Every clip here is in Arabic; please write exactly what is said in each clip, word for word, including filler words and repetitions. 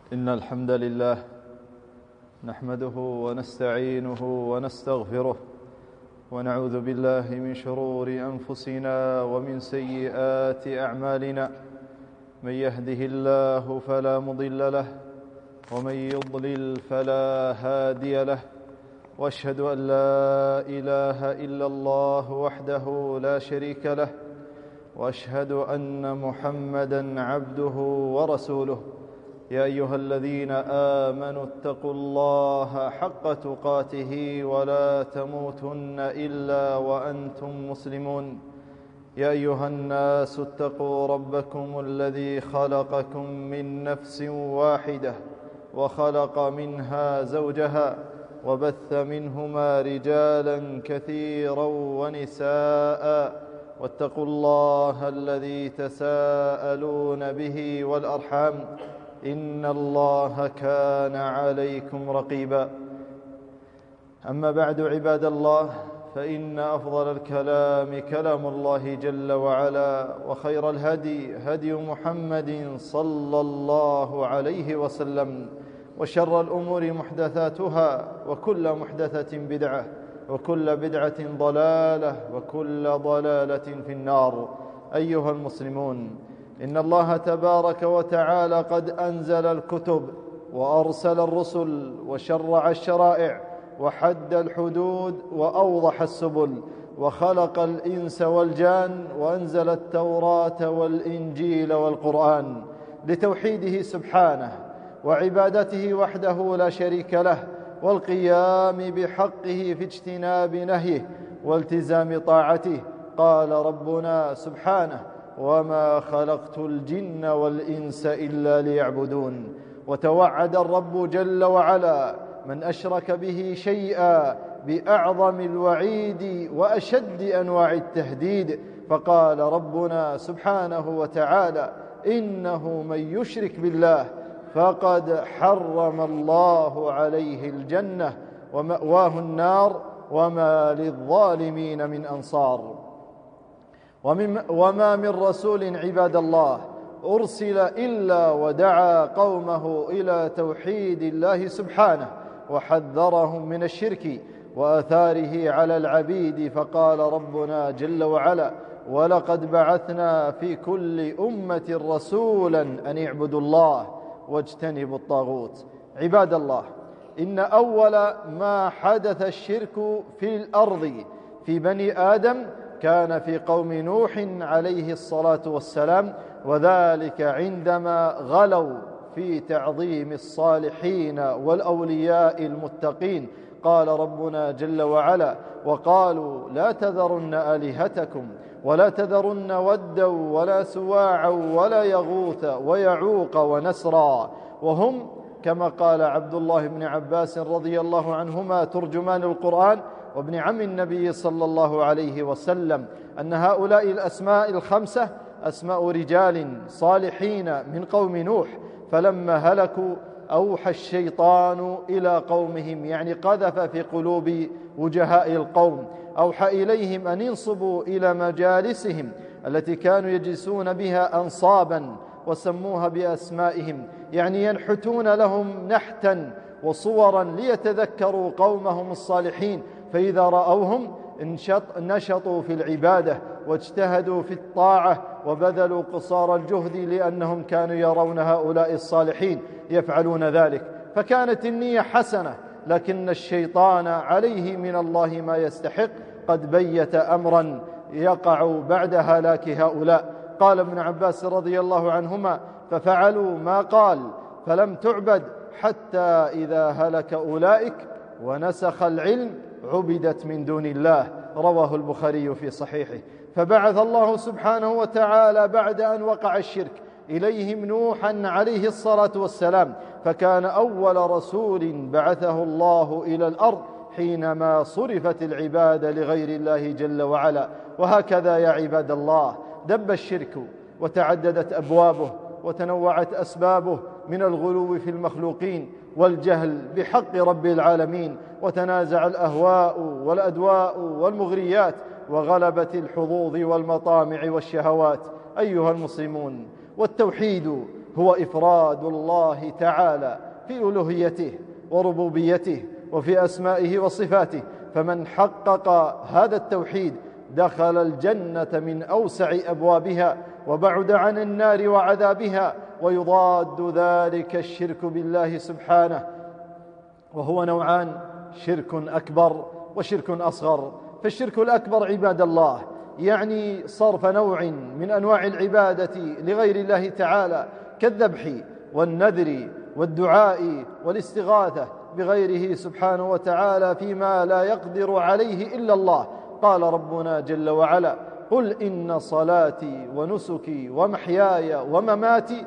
إن الحمد لله نحمده ونستعينه ونستغفره ونعوذ بالله من شرور أنفسنا ومن سيئات أعمالنا. من يهده الله فلا مضل له ومن يضلل فلا هادي له، وأشهد أن لا إله إلا الله وحده لا شريك له، وأشهد أن محمدًا عبده ورسوله. يا أيها الذين آمنوا اتقوا الله حق تقاته ولا تموتن إلا وأنتم مسلمون. يا أيها الناس اتقوا ربكم الذي خلقكم من نفس واحدة وخلق منها زوجها وبث منهما رجالا كثيرا ونساء، واتقوا الله الذي تساءلون به والأرحام إن الله كان عليكم رقيبا. أما بعد، عباد الله، فإن أفضل الكلام كلام الله جل وعلا، وخير الهدي هدي محمد صلى الله عليه وسلم، وشر الأمور محدثاتها، وكل محدثة بدعة، وكل بدعة ضلالة، وكل ضلالة في النار. أيها المسلمون، إن الله تبارك وتعالى قد أنزل الكتب وأرسل الرسل وشرع الشرائع وحد الحدود وأوضح السبل، وخلق الإنس والجان، وأنزل التوراة والإنجيل والقرآن لتوحيده سبحانه وعبادته وحده لا شريك له، والقيام بحقه في اجتناب نهيه والتزام طاعته. قال ربنا سبحانه: وما خلقت الجن والإنس إلا ليعبدون. وتوعد الرب جل وعلا من أشرك به شيئا بأعظم الوعيد وأشد أنواع التهديد، فقال ربنا سبحانه وتعالى: إنه من يشرك بالله فقد حرم الله عليه الجنة ومأواه النار وما للظالمين من أنصار. وما من رسول عباد الله أرسل إلا ودعا قومه إلى توحيد الله سبحانه وحذرهم من الشرك وآثاره على العبيد، فقال ربنا جل وعلا: ولقد بعثنا في كل أمة رسولا أن اعبدوا الله واجتنبوا الطاغوت. عباد الله، إن أول ما حدث الشرك في الأرض في بني آدم كان في قوم نوح عليه الصلاة والسلام، وذلك عندما غلوا في تعظيم الصالحين والأولياء المتقين. قال ربنا جل وعلا: وقالوا لا تذرن آلهتكم ولا تذرن ودا ولا سواعا ولا يغوث ويعوق ونسرا. وهم كما قال عبد الله بن عباس رضي الله عنهما ترجمان القرآن وابن عم النبي صلى الله عليه وسلم، أن هؤلاء الأسماء الخمسة أسماء رجال صالحين من قوم نوح، فلما هلكوا أوحى الشيطان إلى قومهم، يعني قذف في قلوب وجهاء القوم، أوحى إليهم أن ينصبوا إلى مجالسهم التي كانوا يجلسون بها أنصابا، وسموها بأسمائهم، يعني ينحتون لهم نحتا وصورا ليتذكروا قومهم الصالحين، فإذا رأوهم نشطوا في العبادة واجتهدوا في الطاعة وبذلوا قصارى الجهد، لأنهم كانوا يرون هؤلاء الصالحين يفعلون ذلك، فكانت النية حسنة، لكن الشيطان عليه من الله ما يستحق، قد بيت أمرا يقع بعد هلاك هؤلاء. قال ابن عباس رضي الله عنهما: ففعلوا ما قال فلم تعبد حتى إذا هلك أولئك ونسخ العلم عبدت من دون الله. رواه البخاري في صحيحه. فبعث الله سبحانه وتعالى بعد أن وقع الشرك إليهم نوحا عليه الصلاة والسلام، فكان أول رسول بعثه الله إلى الأرض حينما صرفت العبادة لغير الله جل وعلا. وهكذا يا عباد الله دب الشرك وتعددت أبوابه وتنوعت أسبابه من الغلو في المخلوقين والجهل بحق رب العالمين، وتنازع الأهواء والأدواء والمغريات، وغلبت الحظوظ والمطامع والشهوات. أيها المسلمون، والتوحيد هو إفراد الله تعالى في ألوهيته وربوبيته وفي أسمائه وصفاته. فمن حقق هذا التوحيد دخل الجنة من أوسع أبوابها وبعد عن النار وعذابها. ويضاد ذلك الشرك بالله سبحانه، وهو نوعان: شرك أكبر وشرك أصغر. فالشرك الأكبر عباد الله يعني صرف نوع من أنواع العبادة لغير الله تعالى كالذبح والنذر والدعاء والاستغاثة بغيره سبحانه وتعالى فيما لا يقدر عليه إلا الله. قال ربنا جل وعلا: قل إن صلاتي ونسكي ومحياي ومماتي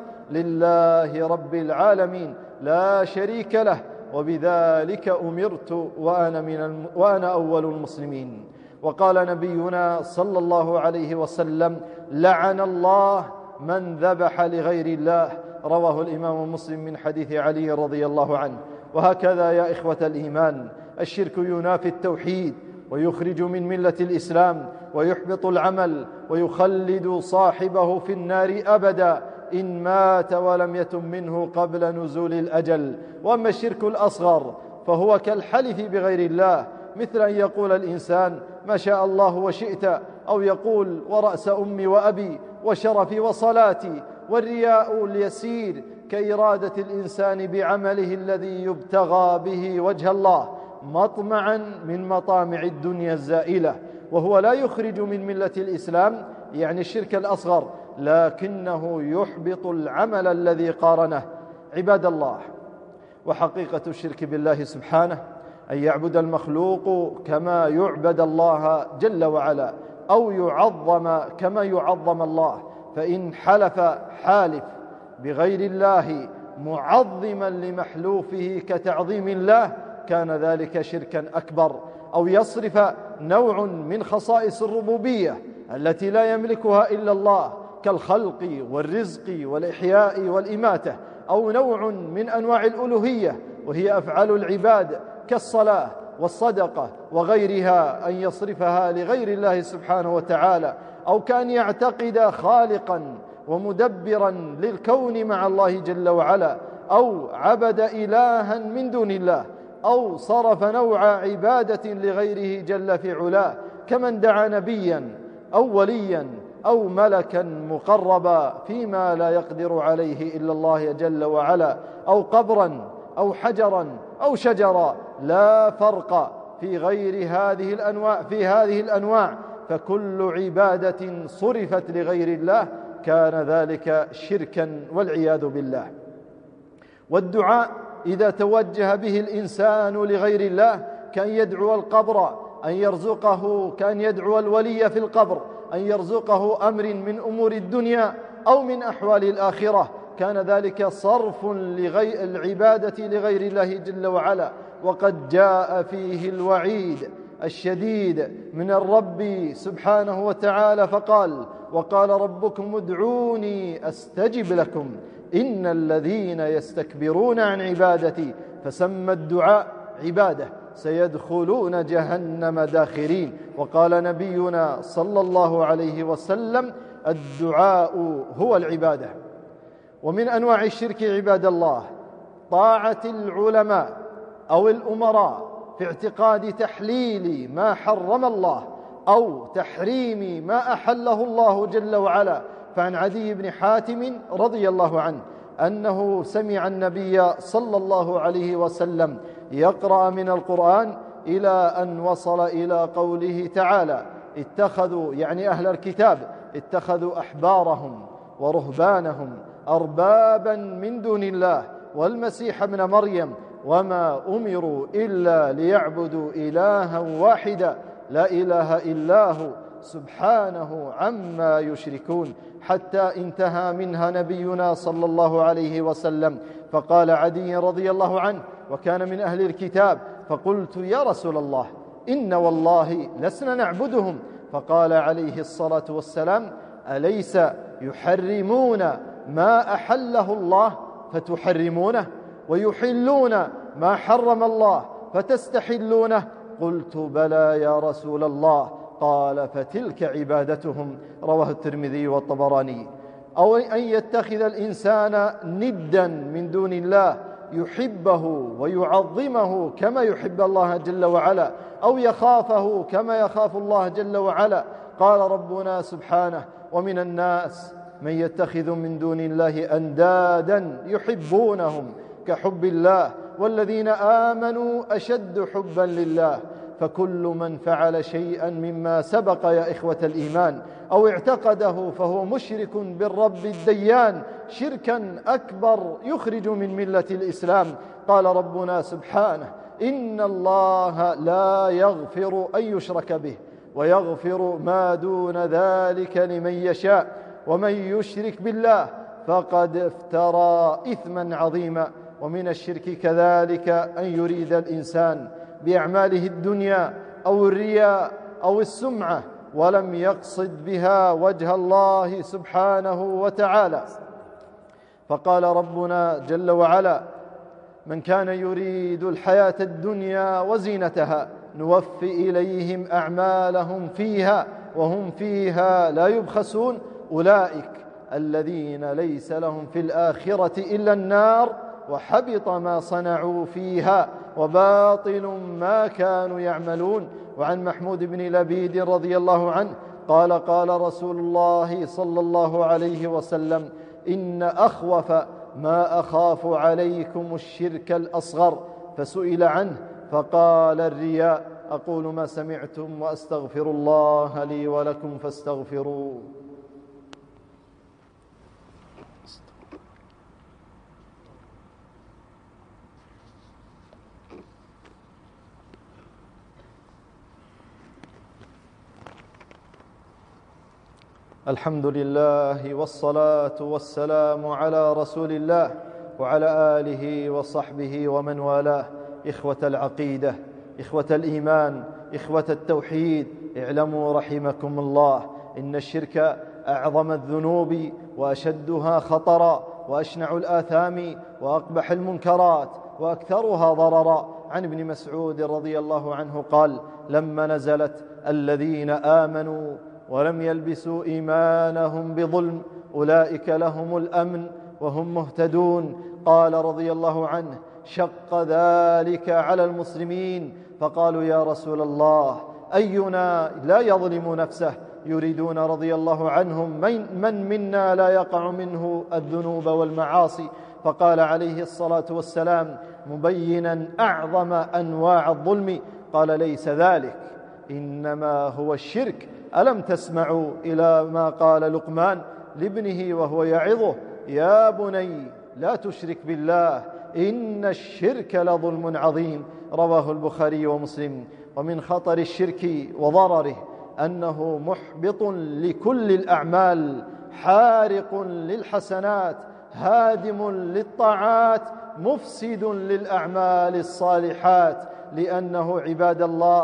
لله رب العالمين لا شريك له وبذلك أمرت وأنا, من الم... وأنا أول المسلمين. وقال نبينا صلى الله عليه وسلم: لعن الله من ذبح لغير الله. رواه الإمام مسلم من حديث علي رضي الله عنه. وهكذا يا إخوة الإيمان، الشرك ينافي التوحيد ويخرج من ملة الإسلام ويحبط العمل ويخلد صاحبه في النار أبدا إن مات ولم يتم منه قبل نزول الأجل. وأما الشرك الأصغر فهو كالحلف بغير الله، مثل أن يقول الإنسان ما شاء الله وشئت، أو يقول ورأس أمي وأبي وشرفي وصلاتي. والرياء اليسير كإرادة الإنسان بعمله الذي يبتغى به وجه الله مطمعا من مطامع الدنيا الزائلة، وهو لا يخرج من ملة الإسلام يعني الشرك الأصغر، لكنه يحبط العمل الذي قارنه. عباد الله، وحقيقة الشرك بالله سبحانه أن يعبد المخلوق كما يعبد الله جل وعلا، أو يعظم كما يعظم الله. فإن حلف حالف بغير الله معظما لمحلوفه كتعظيم الله كان ذلك شركا أكبر. أو يصرف نوع من خصائص الربوبية التي لا يملكها إلا الله كالخلق والرزق والإحياء والإماتة، أو نوع من أنواع الألوهية وهي أفعال العباد كالصلاة والصدقة وغيرها، أن يصرفها لغير الله سبحانه وتعالى، أو كان يعتقد خالقا ومدبرا للكون مع الله جل وعلا، أو عبد إلها من دون الله، أو صرف نوع عبادة لغيره جل في علاه كمن دعا نبيا أو وليا أو ملكا مقربا فيما لا يقدر عليه إلا الله جل وعلا، أو قبرا أو حجرا أو شجرا. لا فرق في غير هذه الأنواع في هذه الأنواع، فكل عبادة صرفت لغير الله كان ذلك شركا والعياذ بالله. والدعاء إذا توجه به الإنسان لغير الله كأن يدعو القبر أن يرزقه، كأن يدعو الولي في القبر أن يرزقه أمر من أمور الدنيا أو من أحوال الآخرة، كان ذلك صرف لغير العبادة لغير الله جل وعلا. وقد جاء فيه الوعيد الشديد من الرب سبحانه وتعالى فقال: وقال ربكم ادعوني أستجب لكم إن الذين يستكبرون عن عبادتي، فسمى الدعاء عبادة، سيدخلون جهنم داخرين. وقال نبينا صلى الله عليه وسلم: الدعاء هو العبادة. ومن أنواع الشرك عباد الله طاعة العلماء أو الأمراء في اعتقاد تحليل ما حرم الله أو تحريم ما أحله الله جل وعلا. فعن عدي بن حاتم رضي الله عنه أنه سمع النبي صلى الله عليه وسلم يقرأ من القرآن إلى أن وصل إلى قوله تعالى: اتخذوا يعني أهل الكتاب اتخذوا أحبارهم ورهبانهم أربابا من دون الله والمسيح ابن مريم وما أمروا إلا ليعبدوا إلها واحدا لا إله إلا هو سبحانه عما يشركون، حتى انتهى منها نبينا صلى الله عليه وسلم. فقال عدي رضي الله عنه وكان من أهل الكتاب: فقلت يا رسول الله إن والله لسنا نعبدهم. فقال عليه الصلاة والسلام: أليس يحرمون ما أحله الله فتحرمونه ويحلون ما حرم الله فتستحلونه؟ قلت بلى يا رسول الله. قال: فتلك عبادتهم. رواه الترمذي والطبراني. أو أن يتخذ الإنسان ندا من دون الله يحبه ويعظمه كما يحب الله جل وعلا، أو يخافه كما يخاف الله جل وعلا. قال ربنا سبحانه: ومن الناس من يتخذ من دون الله أندادا يحبونهم كحب الله والذين آمنوا أشد حبا لله. فكل من فعل شيئا مما سبق يا إخوة الإيمان أو اعتقده فهو مشرك بالرب الديان شركا أكبر يخرج من ملة الإسلام. قال ربنا سبحانه: إن الله لا يغفر أن يشرك به ويغفر ما دون ذلك لمن يشاء ومن يشرك بالله فقد افترى إثما عظيما. ومن الشرك كذلك أن يريد الإنسان بأعماله الدنيا أو الرياء أو السمعة ولم يقصد بها وجه الله سبحانه وتعالى. فقال ربنا جل وعلا: من كان يريد الحياة الدنيا وزينتها نوفي إليهم أعمالهم فيها وهم فيها لا يبخسون أولئك الذين ليس لهم في الآخرة إلا النار وحبط ما صنعوا فيها وباطل ما كانوا يعملون. وعن محمود بن لبيد رضي الله عنه قال: قال رسول الله صلى الله عليه وسلم: إن أخوف ما أخاف عليكم الشرك الأصغر. فسئل عنه فقال: الرياء. أقول ما سمعتم وأستغفر الله لي ولكم فاستغفروه. الحمد لله والصلاة والسلام على رسول الله وعلى آله وصحبه ومن والاه. إخوة العقيدة، إخوة الإيمان، إخوة التوحيد، اعلموا رحمكم الله إن الشرك أعظم الذنوب وأشدها خطرا وأشنع الآثام وأقبح المنكرات وأكثرها ضررا. عن ابن مسعود رضي الله عنه قال: لما نزلت الذين آمنوا ولم يلبسوا إيمانهم بظلم أولئك لهم الأمن وهم مهتدون، قال رضي الله عنه: شق ذلك على المسلمين فقالوا: يا رسول الله أينا لا يظلم نفسه؟ يريدون رضي الله عنهم من, من منا لا يقع منه الذنوب والمعاصي. فقال عليه الصلاة والسلام مبينا أعظم أنواع الظلم: قال: ليس ذلك، إنما هو الشرك. ألم تسمعوا إلى ما قال لقمان لابنه وهو يعظه: يا بني لا تشرك بالله إن الشرك لظلم عظيم. رواه البخاري ومسلم. ومن خطر الشرك وضرره أنه محبط لكل الأعمال، حارق للحسنات، هادم للطاعات، مفسد للأعمال الصالحات، لأنه عباد الله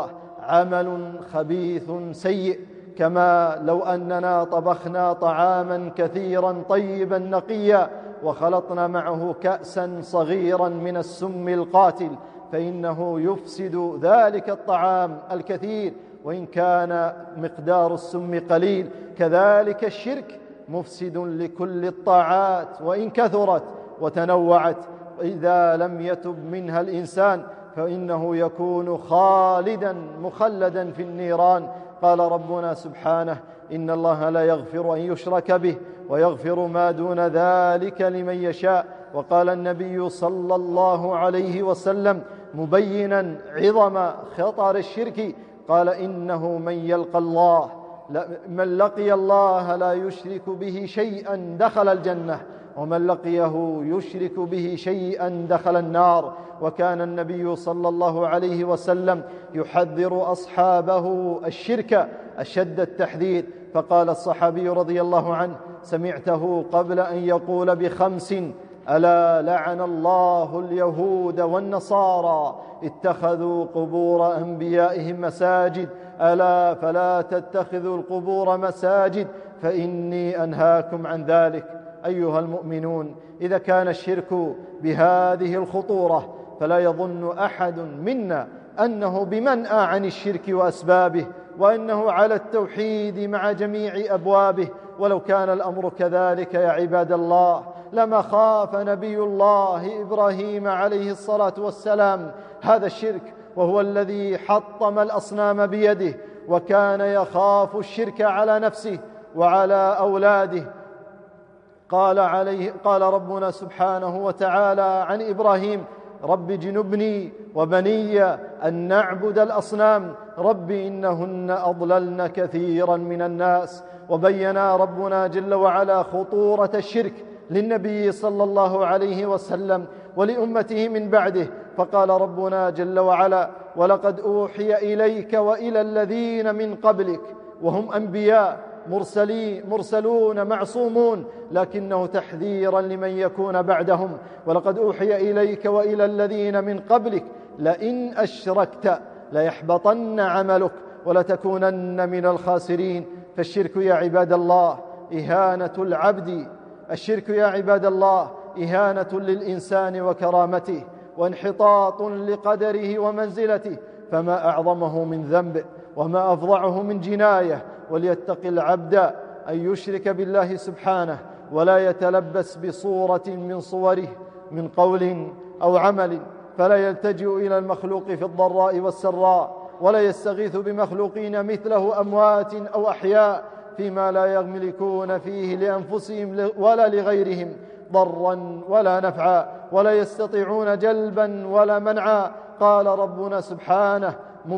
عمل خبيث سيء. كما لو أننا طبخنا طعاما كثيرا طيبا نقيا وخلطنا معه كأسا صغيرا من السم القاتل فإنه يفسد ذلك الطعام الكثير وإن كان مقدار السم قليل. كذلك الشرك مفسد لكل الطاعات وإن كثرت وتنوعت، إذا لم يتب منها الإنسان فإنه يكون خالدا مخلدا في النيران. قال ربنا سبحانه: إن الله لا يغفر أن يشرك به ويغفر ما دون ذلك لمن يشاء. وقال النبي صلى الله عليه وسلم مبينا عظم خطر الشرك قال: إنه من يلقى الله من لقي الله لا يشرك به شيئا دخل الجنة ومن لقيه يشرك به شيئا دخل النار. وكان النبي صلى الله عليه وسلم يحذر أصحابه الشرك أشد التحذير. فقال الصحابي رضي الله عنه: سمعته قبل أن يقول بخمس: ألا لعن الله اليهود والنصارى اتخذوا قبور أنبيائهم مساجد، ألا فلا تتخذوا القبور مساجد فإني أنهاكم عن ذلك. أيها المؤمنون، إذا كان الشرك بهذه الخطورة فلا يظن أحد منا أنه بمنأى عن الشرك وأسبابه، وأنه على التوحيد مع جميع أبوابه، ولو كان الأمر كذلك يا عباد الله لما خاف نبي الله إبراهيم عليه الصلاة والسلام هذا الشرك، وهو الذي حطم الأصنام بيده، وكان يخاف الشرك على نفسه وعلى أولاده. قال عليه قال ربنا سبحانه وتعالى عن إبراهيم: رب جنبني وبني أن نعبد الأصنام رب إنهن أضللن كثيرا من الناس. وبين ربنا جل وعلا خطورة الشرك للنبي صلى الله عليه وسلم ولأمته من بعده، فقال ربنا جل وعلا: ولقد أوحي إليك وإلى الذين من قبلك، وهم أنبياء مرسلين مرسلون معصومون، لكنه تحذيرا لمن يكون بعدهم: ولقد أوحي إليك وإلى الذين من قبلك لئن أشركت ليحبطن عملك ولتكونن من الخاسرين. فالشرك يا عباد الله إهانة العبد، الشرك يا عباد الله إهانة للإنسان وكرامته وانحطاط لقدره ومنزلته، فما أعظمه من ذنب وما أفظعه من جناية. وليتق العبد أن يشرك بالله سبحانه ولا يتلبس بصورة من صوره من قول أو عمل، فلا يلتجئ إلى المخلوق في الضراء والسراء، ولا يستغيث بمخلوقين مثله أموات أو أحياء فيما لا يملكون فيه لأنفسهم ولا لغيرهم ضرا ولا نفعا، ولا يستطيعون جلبا ولا منعا. قال ربنا سبحانه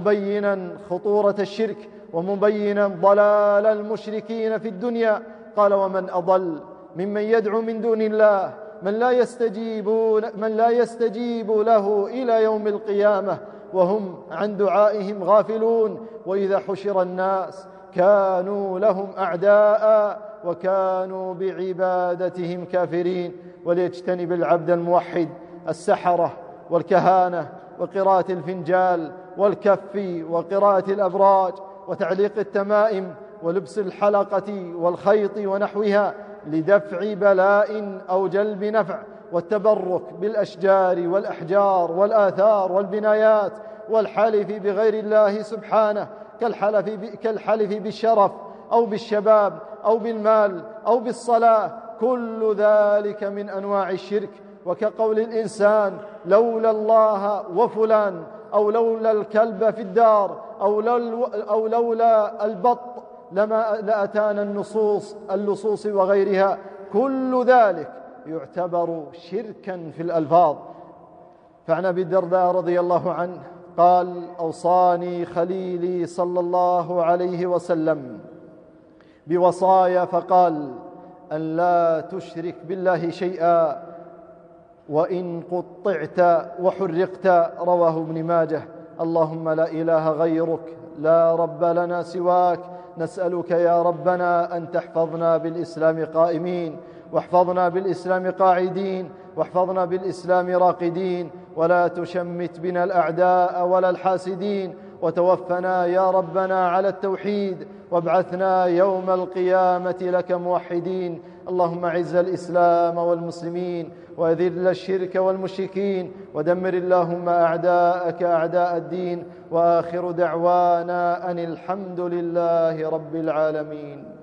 مبينا خطورة الشرك ومبينا ضلال المشركين في الدنيا، قال: ومن أضل ممن يدعو من دون الله من لا يستجيبون من لا يستجيب له إلى يوم القيامة وهم عن دعائهم غافلون، وإذا حشر الناس كانوا لهم أعداء وكانوا بعبادتهم كافرين. وليجتنب العبد الموحد السحرة والكهانة وقراءة الفنجال والكف وقراءة الأبراج وتعليق التمائم ولبس الحلقة والخيط ونحوها لدفع بلاء أو جلب نفع، والتبرك بالأشجار والأحجار والآثار والبنايات والحلف بغير الله سبحانه كالحلف, كالحلف بالشرف أو بالشباب أو بالمال أو بالصلاة، كل ذلك من أنواع الشرك. وكقول الإنسان: لولا الله وفلان، أو لولا الكلب في الدار، أو, لو أو لولا البط لما لأتانا النصوص اللصوص وغيرها، كل ذلك يعتبر شركا في الألفاظ. فعن أبي الدرداء رضي الله عنه قال: أوصاني خليلي صلى الله عليه وسلم بوصايا، فقال: أن لا تشرك بالله شيئا وإن قطعت وحرقت. رواه ابن ماجه. اللهم لا إله غيرك، لا رب لنا سواك، نسألك يا ربنا أن تحفظنا بالإسلام قائمين، واحفظنا بالإسلام قاعدين، واحفظنا بالإسلام راقدين، ولا تشمت بنا الأعداء ولا الحاسدين، وتوفنا يا ربنا على التوحيد، وابعثنا يوم القيامة لك موحدين. اللهم أعز الإسلام والمسلمين، وأذل الشرك والمشركين، ودمر اللهم أعداءك أعداء الدين. وآخر دعوانا أن الحمد لله رب العالمين.